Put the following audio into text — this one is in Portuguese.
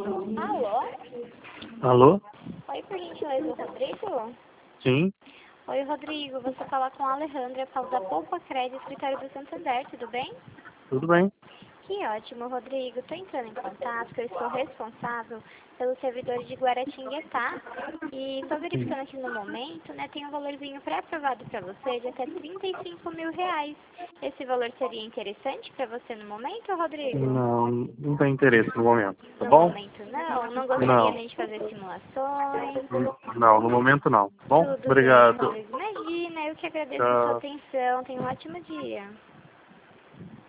Alô? Alô? Oi, por gentileza, Rodrigo? Sim, Oi, Rodrigo, você fala com a Alejandra, falo da Poupa Crédito, escritório do Santander, tudo bem? tudo bem. Que ótimo, Rodrigo. Estou entrando em contato, que eu estou responsável pelos servidores de Guaratinguetá. E estou verificando aqui no momento, né, tem um valorzinho pré-aprovado para você de até R$ 35.000. Esse valor seria interessante para você no momento, Rodrigo? Não, não tem interesse no momento, tá No bom? momento não? Não gostaria Não, nem de fazer simulações? não, no momento não. Tá bom? Tudo bem, Obrigado. Rodrigo. Imagina, eu que agradeço a sua Tchau. atenção. Tenha um ótimo dia.